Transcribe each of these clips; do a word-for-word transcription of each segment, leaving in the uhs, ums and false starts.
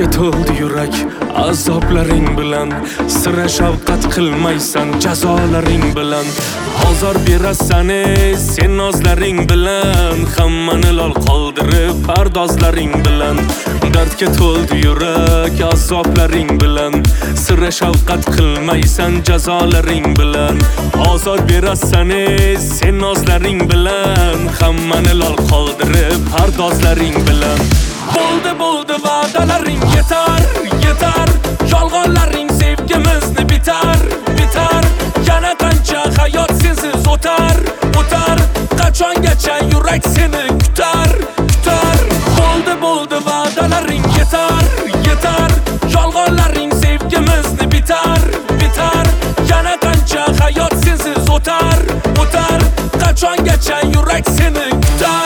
Dardga to'ldi yurak azoblaring bilan, sira shafqat qilmaysan jazolaring bilan. Ozor berasan ey sen nozlaring bilan, hammani lol qoldirib pardozlaring bilan. Dardga to'ldi yurak azoblaring bilan, sira shafqat qilmaysan jazolaring bilan. Ozor berasan ey sen nozlaring bilan, hammani lol qoldirib pardozlaring bilan. Bo'ldi bo'ldi va'dalaring yetar, yetar. Yolg'onlaring sevgimizni bitar, bitar. Yana qancha hayot sensiz o'tar, o'tar. Qachongacha yurak seni kutar, kutar. Bo'ldi bo'ldi va'dalaring yetar, yetar. Yolg'onlaring sevgimizni bitar, bitar. Yana qancha hayot sensiz o'tar, o'tar. Qachongacha yurak seni kutar.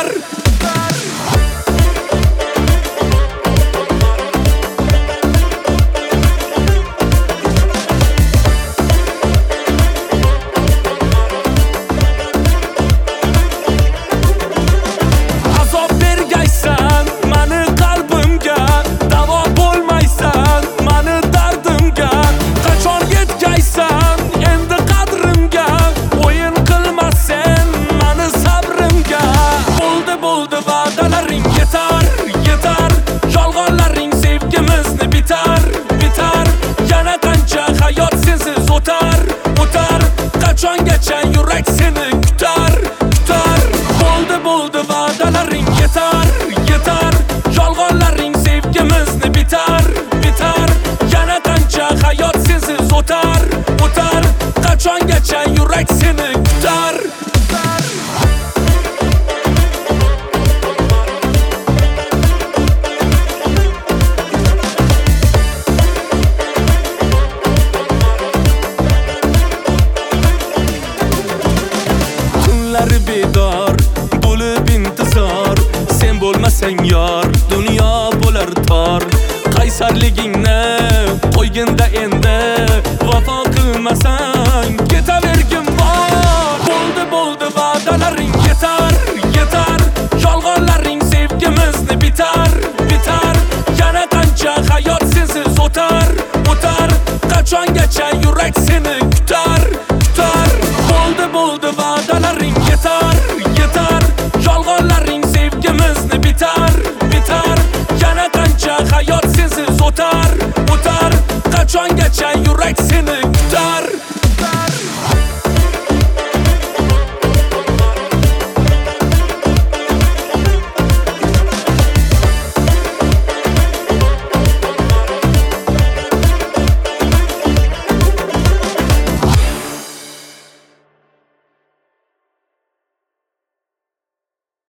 Qachongacha yurak seni kutar, kutar. Bo'ldi bo'ldi va'dalaring yetar, yetar. Yolg'onlaring sevgimizni bitar, bitar. Yana qancha hayot sensiz o'tar, o'tar. Qachongacha yurak seni kutar. Bedor bo'lib intizor, sen bo'lmasang yor dunyo bo'lar tor. Qaysarligingni qo'yginda endi, vafo qilmasang ketavergin bor. Bo'ldi bo'ldi va'dalaring yetar, yetar. Yolg'onlaring sevgimizni bitar, bitar. Yana qancha hayot sensiz o'tar, o'tar. Qachongacha yurak seni kutar, kutar. Bo'ldi bo'ldi va'dalaring yetar, yetar. Yolg'onlaring sevgimizni bitar, bitar. Yana qancha hayot sensiz o'tar, o'tar. Qachongacha yurak seni